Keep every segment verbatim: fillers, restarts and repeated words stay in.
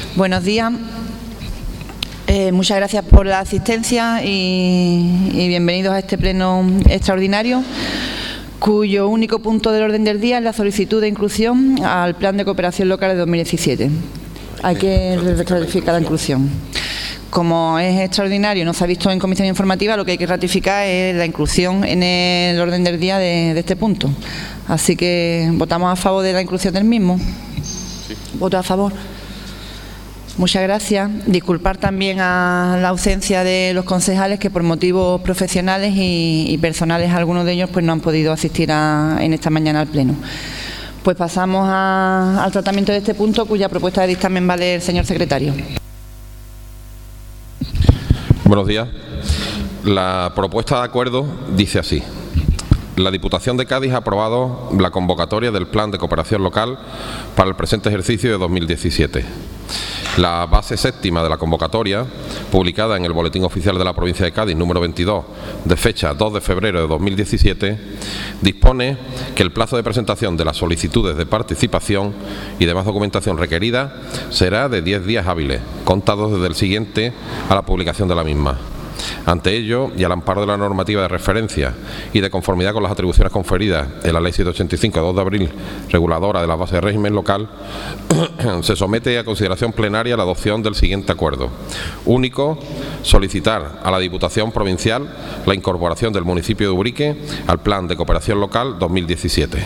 Buenos días. Eh, muchas gracias por la asistencia y, y bienvenidos a este pleno extraordinario, cuyo único punto del orden del día es la solicitud de inclusión al Plan de Cooperación Local de dos mil diecisiete. Hay que ratificar la inclusión. Como es extraordinario, no se ha visto en comisión informativa, lo que hay que ratificar es la inclusión en el orden del día de, de este punto. Así que votamos a favor de la inclusión del mismo. Sí. Voto a favor. Muchas gracias. Disculpar también a la ausencia de los concejales que por motivos profesionales y, y personales, algunos de ellos pues no han podido asistir a, en esta mañana al pleno. Pues pasamos a, al tratamiento de este punto, cuya propuesta de dictamen va a leer el señor secretario. Buenos días. La propuesta de acuerdo dice así. La Diputación de Cádiz ha aprobado la convocatoria del Plan de Cooperación Local para el presente ejercicio de dos mil diecisiete. La base séptima de la convocatoria, publicada en el Boletín Oficial de la Provincia de Cádiz número veintidós, de fecha dos de febrero de dos mil diecisiete, dispone que el plazo de presentación de las solicitudes de participación y demás documentación requerida será de diez días hábiles, contados desde el siguiente a la publicación de la misma. Ante ello, y al amparo de la normativa de referencia y de conformidad con las atribuciones conferidas en la Ley ciento ochenta y cinco de dos de abril, reguladora de la base de régimen local, se somete a consideración plenaria la adopción del siguiente acuerdo. Único, solicitar a la Diputación Provincial la incorporación del municipio de Ubrique al Plan de Cooperación Local dos mil diecisiete.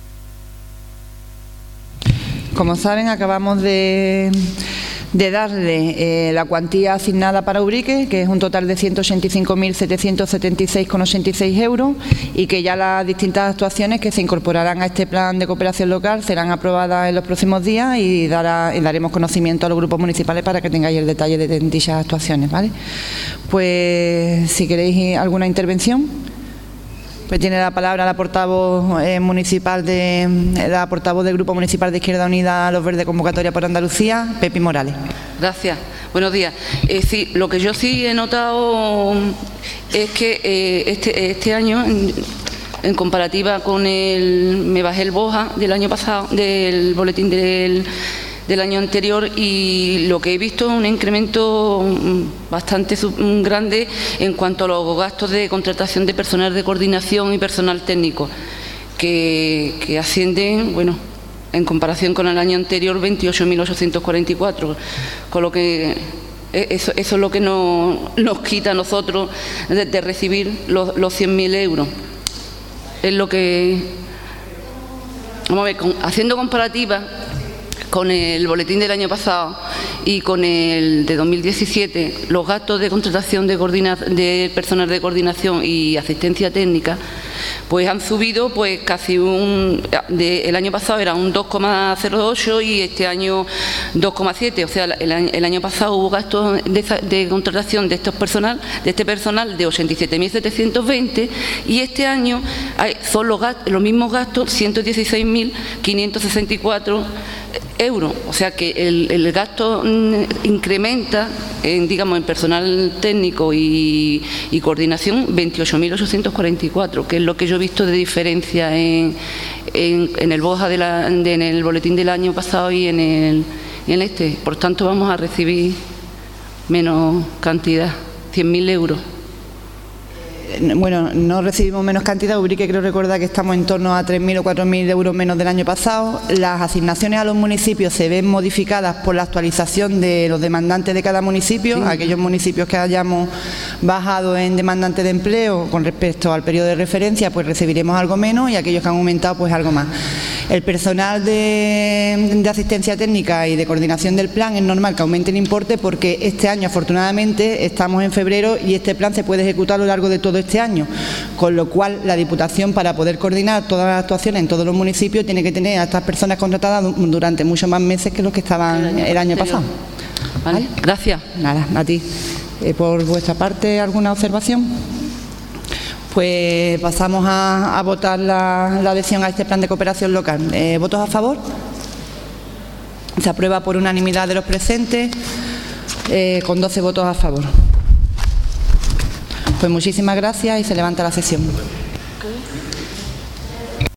Como saben, acabamos de... de darle eh, la cuantía asignada para Ubrique, que es un total de ciento ochenta y cinco mil setecientos setenta y seis coma ochenta y seis euros, y que ya las distintas actuaciones que se incorporarán a este plan de cooperación local serán aprobadas en los próximos días y, dará, y daremos conocimiento a los grupos municipales para que tengáis el detalle de dichas actuaciones, ¿vale? Pues si queréis alguna intervención. Pues tiene la palabra la portavoz eh, municipal de la portavoz del Grupo Municipal de Izquierda Unida Los Verdes Convocatoria por Andalucía, Pepi Morales. Gracias. Buenos días. Eh, sí, lo que yo sí he notado es que eh, este, este año, en, en comparativa con el, me bajé el BOJA del año pasado, del boletín del del año anterior, y lo que he visto es un incremento bastante grande en cuanto a los gastos de contratación de personal de coordinación y personal técnico, que, que ascienden, bueno, en comparación con el año anterior, veintiocho mil ochocientos cuarenta y cuatro, con lo que eso, eso es lo que nos, nos quita a nosotros de, de recibir los, los cien mil euros. Es lo que, vamos a ver, con, haciendo comparativa con el boletín del año pasado y con el de dos mil diecisiete, los gastos de contratación de, coordina de personal de coordinación y asistencia técnica pues han subido pues casi un... De, el año pasado era un dos coma cero ocho y este año dos coma siete, o sea, el año, el año pasado hubo gastos de, de contratación de estos personal, de este personal de ochenta y siete mil setecientos veinte, y este año hay, son los, gastos, los mismos gastos, ciento dieciséis mil quinientos sesenta y cuatro euros, o sea que el, el gasto incrementa en, digamos, en personal técnico y, y coordinación veintiocho mil ochocientos cuarenta y cuatro, que es lo que yo he visto de diferencia en, en, en el BOJA de la, de, en el boletín del año pasado y en el en este. Por tanto, vamos a recibir menos cantidad, cien mil euros. Bueno, no recibimos menos cantidad. Ubrique creo recordar que estamos en torno a tres mil o cuatro mil euros menos del año pasado. Las asignaciones a los municipios se ven modificadas por la actualización de los demandantes de cada municipio. Sí. Aquellos municipios que hayamos bajado en demandantes de empleo con respecto al periodo de referencia, pues recibiremos algo menos, y aquellos que han aumentado, pues algo más. El personal de, de asistencia técnica y de coordinación del plan es normal que aumente el importe, porque este año, afortunadamente, estamos en febrero y este plan se puede ejecutar a lo largo de todo este año, con lo cual la Diputación, para poder coordinar todas las actuaciones en todos los municipios, tiene que tener a estas personas contratadas durante muchos más meses que los que estaban el año, el año pasado. Vale, ¿vale? Gracias. Nada, a ti. Eh, por vuestra parte, ¿alguna observación? Pues pasamos a, a votar la, la adhesión a este plan de cooperación local. Eh, ¿Votos a favor? Se aprueba por unanimidad de los presentes, eh, con doce votos a favor. Pues muchísimas gracias y se levanta la sesión.